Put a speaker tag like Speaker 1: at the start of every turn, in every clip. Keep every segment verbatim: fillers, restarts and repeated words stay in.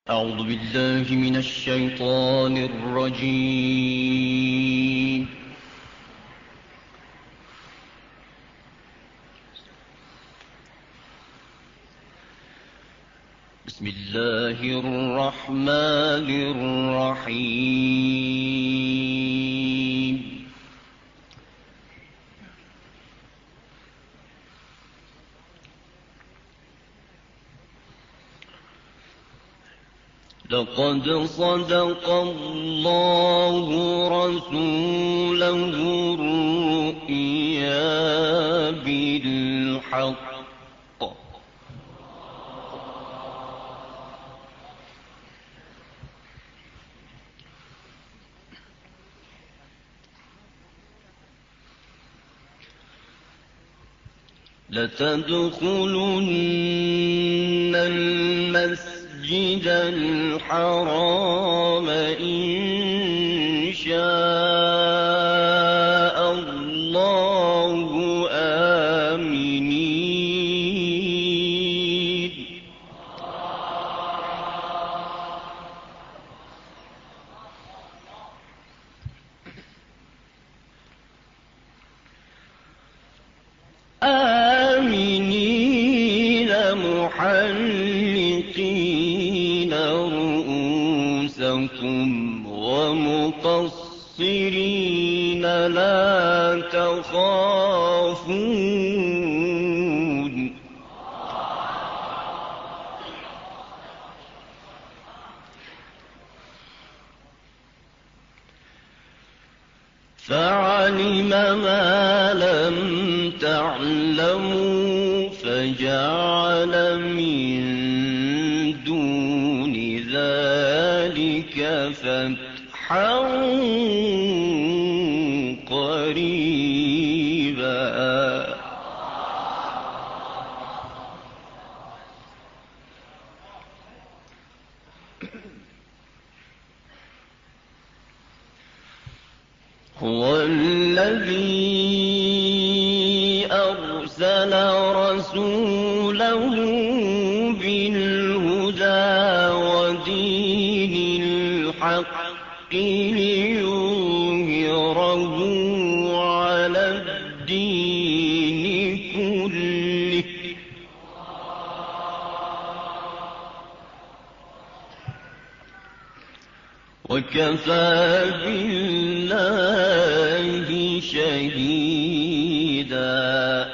Speaker 1: أعوذ بالله من الشيطان الرجيم. بسم الله الرحمن الرحيم. لقد صدق الله رسوله الرؤيا بالحق لتدخلن المسجد المسجد الحرام إن شاء الله آمنين آمنين محلقين ومقصرين لا تخافون فعلم ما لم تعلموا فجعل من دون ذلك فتحا قريبا هو الذي أرسل رسوله بالهدى ودين الحق ليظهره على الدين كله وكفى بالله شهيدا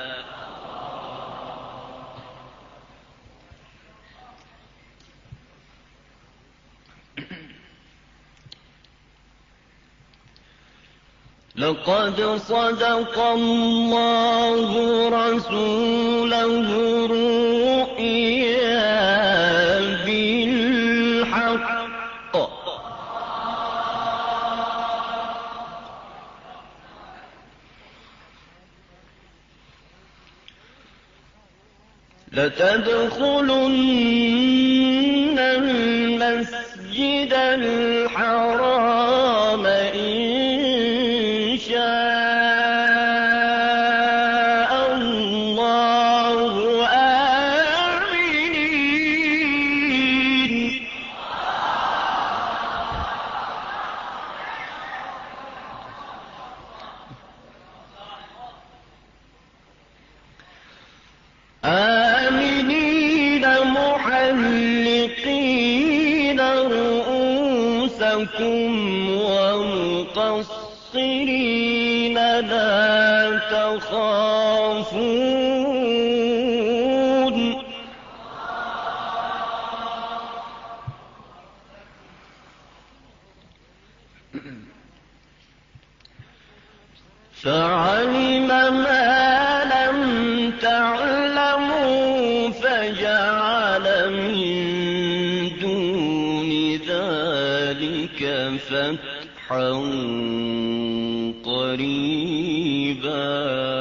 Speaker 1: لقد صدق الله رسوله الرؤيا بالحق لتدخلن المسجد الحرام إن شاء الله آمنين آمنين محلقين رؤوسكم ومقصرين لا تخافون فعلم ما لم تعلموا فجعل من دون ذلك فتحا قريبا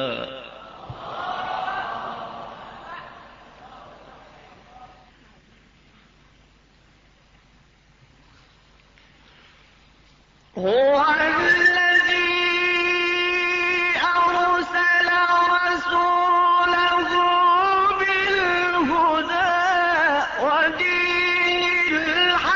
Speaker 1: هو الذي أرسل رسوله بالهدى ودين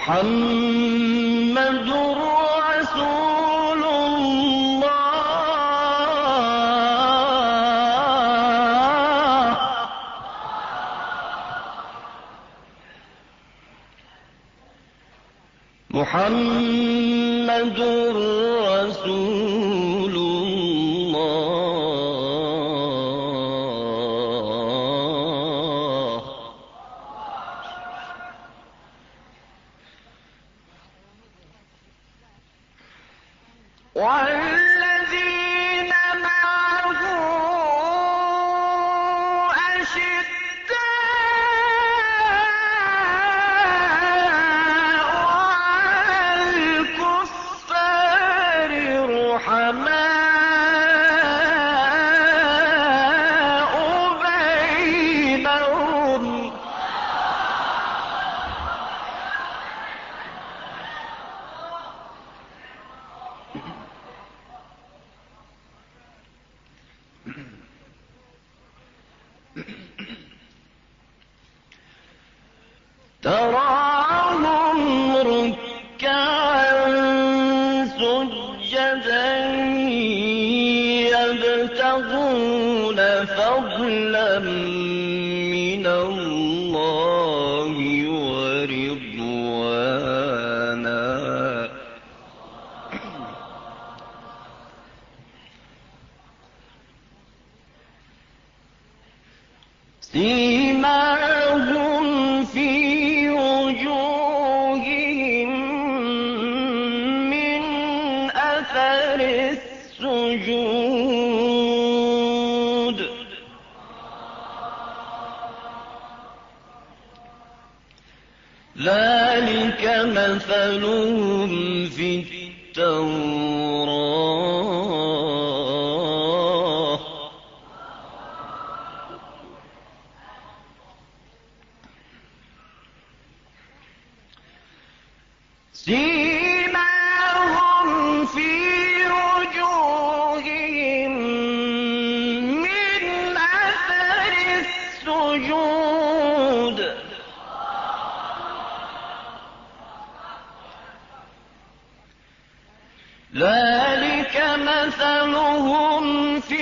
Speaker 1: محمد رسول الله محمد رسول الله والذين معه أشداء على الكفار رحماء بينهم تراهم ركعا سجدا يبتغون فضلا من الله ورضوانا سيماهم في وجوههم من أثر السجود ذلك مثلهم في التوراة سيماهم في وجوههم من أثر السجود ذلك مثلهم في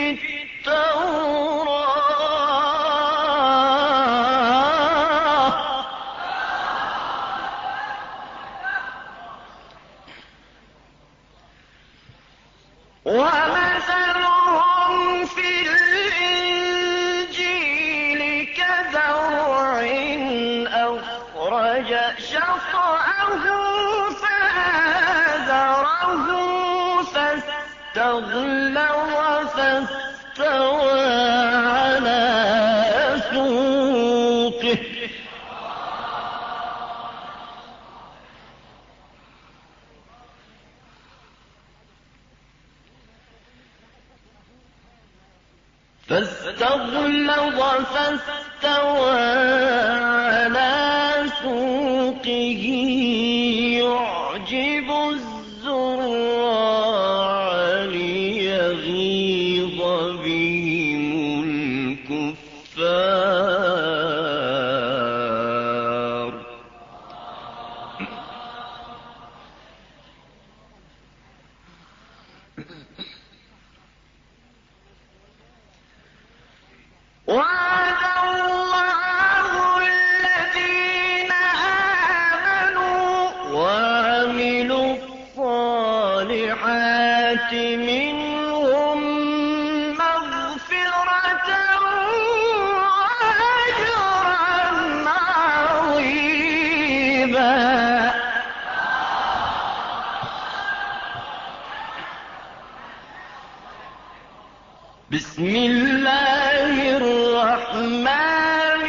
Speaker 1: التوراة ومثلهم في الإنجيل كزرع أخرج شطأه فآزره فاستغلظ فاستوى على سوقه فاستغلظ فاستوى على سوقه يعجب الزراع ليغيظ بهم الكفار وعد الله الذين آمنوا وعملوا الصالحات منهم مغفرة وأجرا عظيما بسم الله الرحمن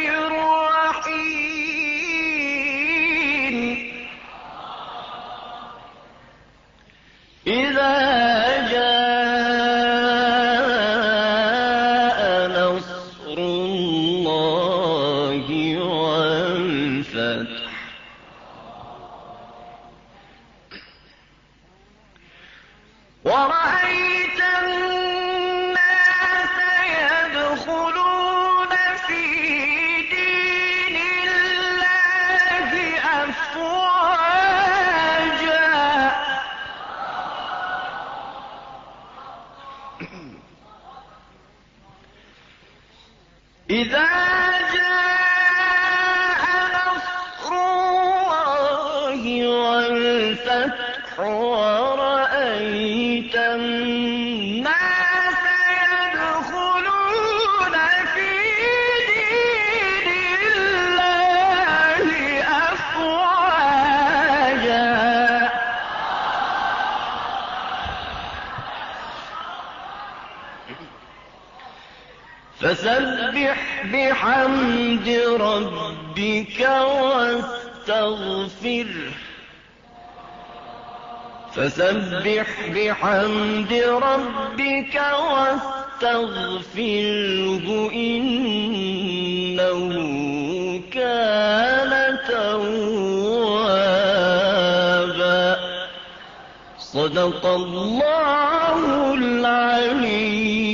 Speaker 1: الرحيم إذا جاء نصر الله والفتح ورأيت الناس يدخلون في دين الله أفواجا إذا جاء نصر الله والفتح ورأيت الناس يدخلون في دين الله أفواجا فسبح بحمد ربك واستغفره فسبح بحمد ربك واستغفره إنه كان توابا صدق الله العليم